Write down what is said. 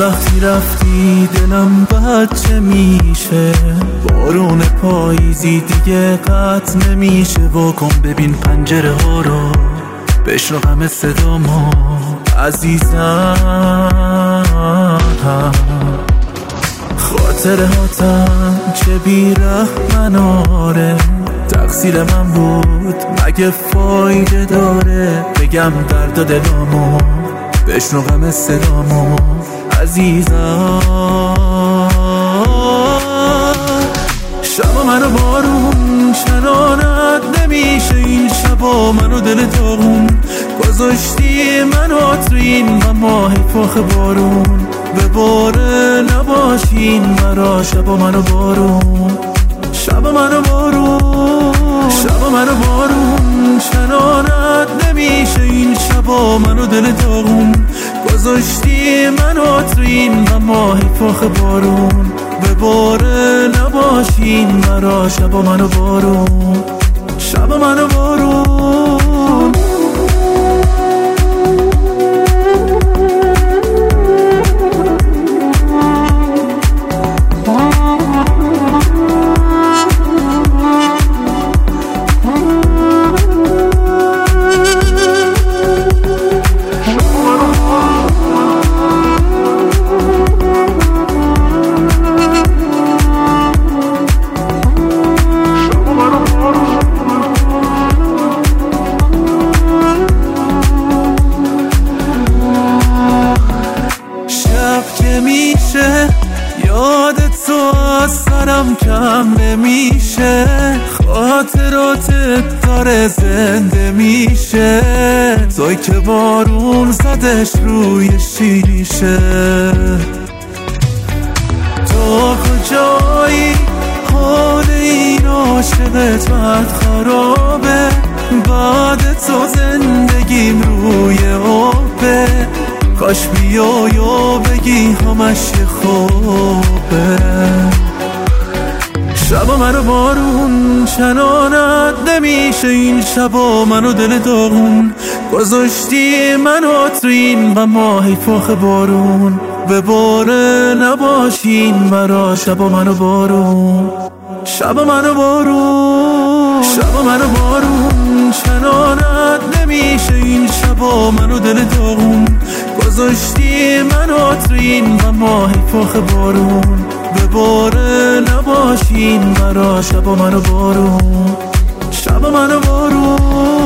وقتی رفتی دلم بچه میشه، بارون پاییزی دیگه قطع نمیشه. واکن ببین پنجره ها رو، بشنو همه صدامو عزیزم. خاطره هاتم چه بی‌رحمناره، تقصیر من بود مگه فایده داره؟ بگم درد دلامو، بشنو غم صدامو عزیزم. شبا منو بارون چنانت نمیشه، این شبا منو دل داغون گذاشتی منو تو این غم فاخ بارون. به باره نباشین مرا شبا منو بارون، شبا منو بارون، شبا منو بارون چنانت نمیشه، این شبا منو دل داغون گذاشتی منو تو این غم فاخ بارون. به باره نباشین مرا شبا منو بارون، شبا منو بارون. یادت تو از سرم کم نمیشه، خاطراتت داره زنده میشه. توی که بارون زدش روی شیشه، تو کجایی؟ حال این عاشقت بد خرابه، بعد تو زندگیم روی آبه. کاش بیای و بگی همش خوبه. شبا منو بارون چنانت نمیشه، این شبا منو دل داغون گذاشتی منو تو این غم فاخ بارون. به باره نباشین مرا شبا منو بارون، شبا منو بارون، شبا منو بارون چنانت نمیشه، این شبا منو دل داغون گذاشتی منو تو این غم فاخ بارون. به باره نباشین مرا شبا منو بارون، شبا منو بارون.